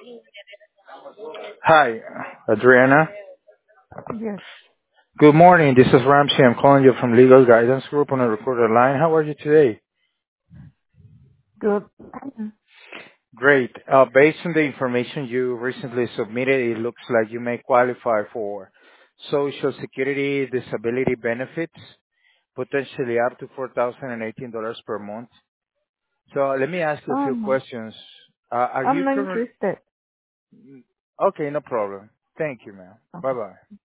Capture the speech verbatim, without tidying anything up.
Hi, Adriana. Yes. Good morning. This is Ramsey. I'm calling you from Legal Guidance Group on a recorded line. How are you today? Good. Great. Uh, based on the information you recently submitted, it looks like you may qualify for Social Security disability benefits, potentially up to four thousand eighteen dollars per month. So let me ask you a Oh few no. questions. Uh, are I'm you not current? interested. Okay, no problem. Thank you, ma'am. Okay. Bye-bye.